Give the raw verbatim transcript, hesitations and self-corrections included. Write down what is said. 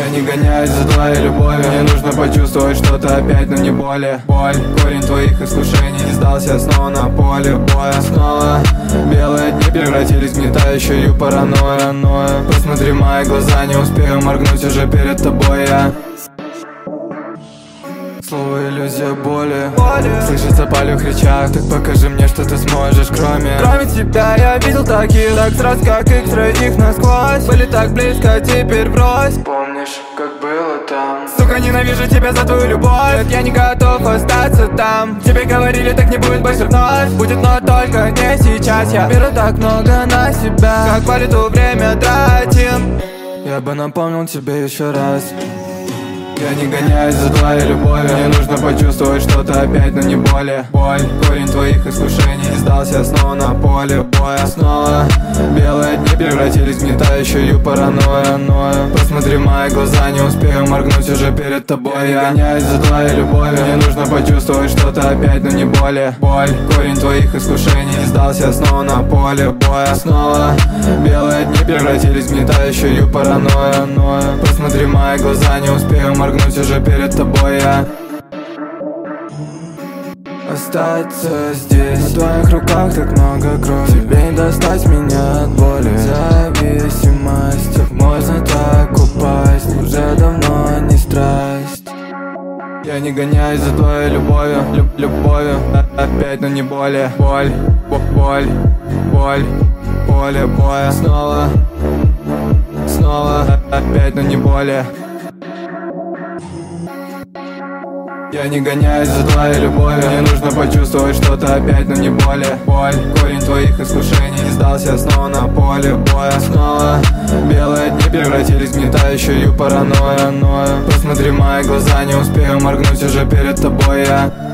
Я не гоняюсь за твоей любовью, мне нужно почувствовать что-то опять, но не более. Боль, корень твоих искушений, не сдался снова на поле боя. Снова белые дни превратились в гнетающую паранойю. Посмотри мои глаза, не успею моргнуть, уже перед тобой я. Слово иллюзия боли, боли. Слышится по в речах, так покажи мне, что ты сможешь. Кроме Кроме тебя я видел таких, так сразу как их троих насквозь. Были так близко, теперь брось. Помнишь, как было там? Сука, ненавижу тебя за твою любовь. Нет, я не готов остаться там. Тебе говорили, так не будет больше вновь. Будет, но только не сейчас. Я беру так много на себя, как по лету время тратим. Я бы напомнил тебе еще раз. Я не гоняюсь за твоей любовью, мне нужно почувствовать что-то опять, но не более. Боль, корень твоих искушений, не сдался снова на поле боя. Снова белые дни превратились в гнетающую паранойю. Посмотри мои глаза, не успею моргнуть, уже перед тобой я. Не гоняюсь за твоей любовью, мне нужно почувствовать что-то опять, но не более. Боль, корень твоих искушений, не сдался снова на поле боя. Снова белые дни превратились в гнетающую паранойю. Посмотри мои глаза, не успею моргнуть, уже перед тобой я. Остаться здесь, в твоих руках так много крови. Тебе не достать меня от боли. Зависимость, как можно так упасть? Уже давно не страсть. Я не гоняюсь за твоей любовью, люб любовью опять, но не более. Боль, боль, боль, поле боя. Снова, снова опять, но не более. Я не гоняюсь за твоей любовью, мне нужно почувствовать что-то опять, но не более. Боль, корень твоих искушений, не сдался снова на поле боя. Снова белые дни превратились в гнетающую паранойю. Посмотри мои глаза, не успею моргнуть, уже перед тобой я.